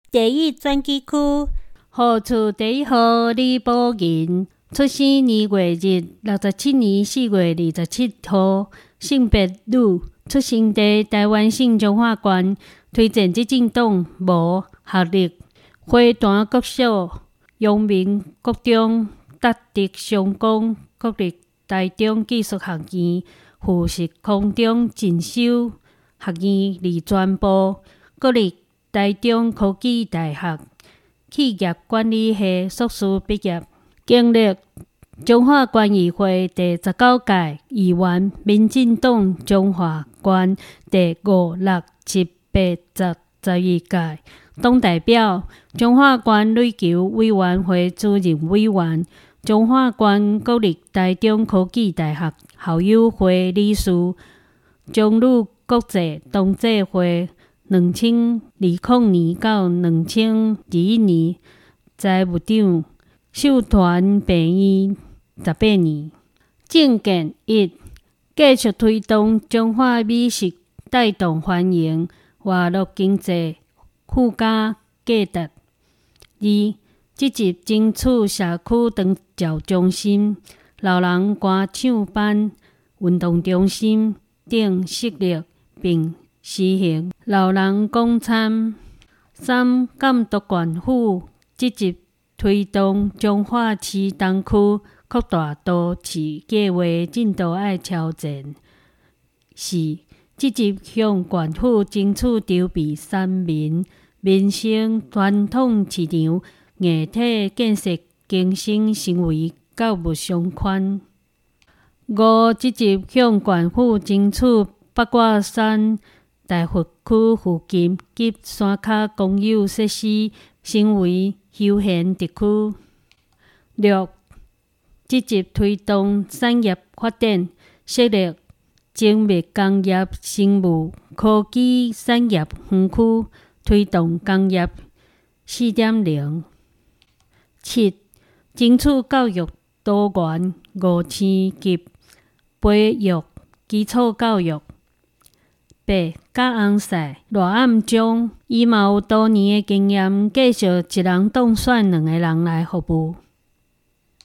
地语专区区， 户厝第1号李宝银，出生年月日67年4月27号，性别女，出生地台湾省彰化县，推荐执政党无学历，花坛国小、阳明国中、达德商工国立台中技术学院、富实空中进修学院二专部，国立台中科技大学企业管理系硕士毕业，经历彰化县议会第19届议员、民进党彰化县第5、6、7、8、10、12届党代表，彰化县旅游委员会主任委员，彰化县国立台中科技大学校友会理事，彰女国际同济会2020年到2021年财务长，寿团病院18年。政见1，继续推动彰化美食，带动欢迎活络经济，附加价值。2，积极争取社区长照中心、老人歌唱班、运动中心等设立，并实行老人共餐。3，监督县府积极推动彰化市东区扩大都市计划进度爱超前。4，积极向县府争取筹备三民民生传统市场、艺体建设、经省成为教育相关。5，积极向县府争取八卦山大佛区附近及山脚公有设施成为休闲地区。6，积极推动产业发展，设立精密工业生物科技产业园区，推动工业 4.0。7，争取教育多元5星级培育基础教育。8，教红赛热暗中，伊嘛有多年的经验，继续一人当选2个人来服务。